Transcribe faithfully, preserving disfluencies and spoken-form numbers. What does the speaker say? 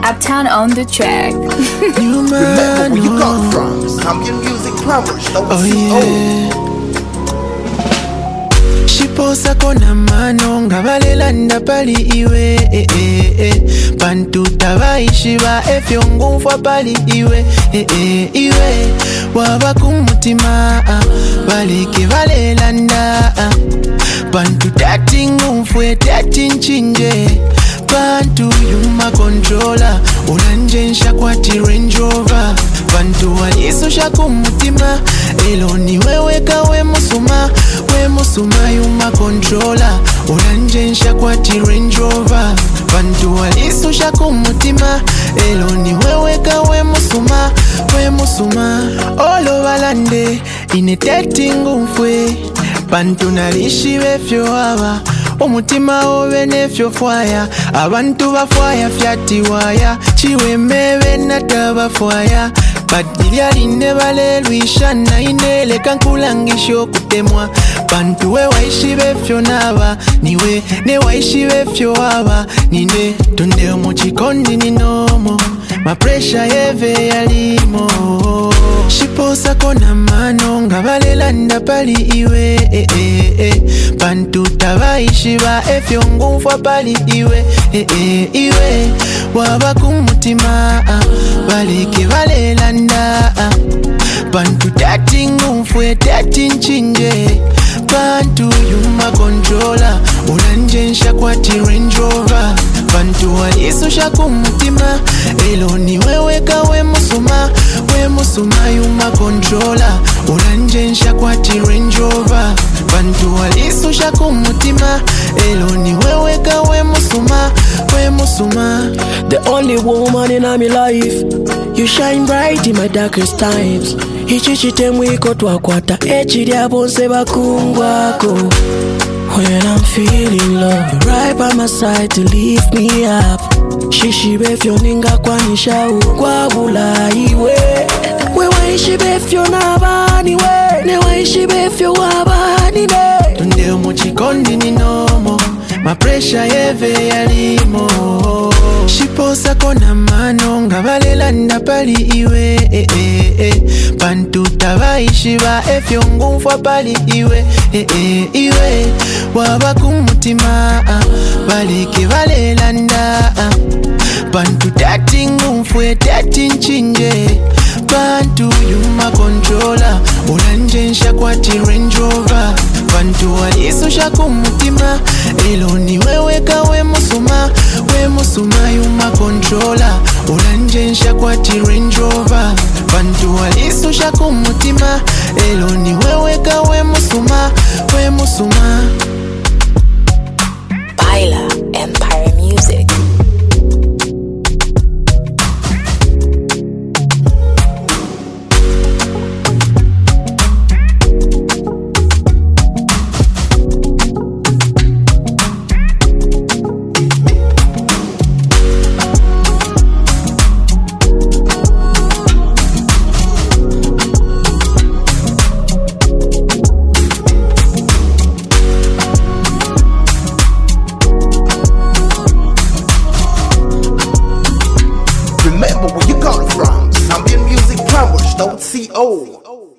Uptown on the track. You Remember man, where you oh. got from. Champion Music Plumbers, don't Oh see yeah. Shiposa kona mano ngabalela ndapali iwe eh, eh, eh. Bantu tabaishi ba efyo ngumfwa pali iwe eh, eh, iwe waba kumutima ah. Baleke balela nda ah. Bantu tati ngumfwe tati nchinje Bantu yuma controller Unanjensha kwa ti Range Rover Bantu walisusha kumutima Elo ni wewe kawe musuma We musuma yuma controller Unanjensha kwa ti Range Rover Bantu walisusha kumutima Elo ni wewe kawe musuma We musuma Olo balande Ineteti ngumfwe Bantu nalishi befyo waba Omutima obe nefyo fwaya Abantu bafwaya fyati waya Chiwe mebe nataba fwaya Badilya line bale luishana inele kankulangisho kutemwa Bantu we waishi befyo naba Niwe ne waishi befyo waba Nine tunde omuchikondi ninomo Mapresha yeve yalimo Shiposa kona mano ngabalela ndapali iwe eh, eh, eh. Bantu tabaishi ba efyo ngumfwa pali iwe eh, eh, iwe waba kumutima ah. Baleke balela nda ah. Bantu tati ngumfwe tati nchinje Bantu yuma controller Unanjensha kwa ti Range Rover Bantu walisusha kumutima Elo ni wewe kawe musuma We musuma yuma controller Unanjensha kwa ti Range Rover Bantu walisusha kumutima Elo ni wewe kawe musuma We musuma The only woman in my life. You shine bright in my darkest times. Ichichite mwiko twakwata echirya bonse bakungwako. When I'm feeling low, you're right by my side to lift me up. Shishi befyo ninga kwanisha ukwa bula iwe. We waishi befyo nabani we. Ne waishi befyo wabani ne. Tunde omuchikondi ninomo Mapresha yeve yalimo Shiposa kona mano ngabalela ndapali iwe eh, eh, eh. Bantu tabaishi ba efyo ngumfwa pali iwe eh, eh, iwe waba kumutima ah. Baleke balela nda ah. Bantu tati ngumfwe tati nchinje Bantu yuma controller Unanjensha kwa ti Range Rover Bantu walisusha kumutima Elo ni wewe kawe musuma We musuma yuma controller Unanjensha kwa ti Range Rover Bantu walisusha kumutima Elo ni wewe kawe musuma We musuma Baila Empire Music. Remember where you got from. Champion Music Plumbers, don't see old.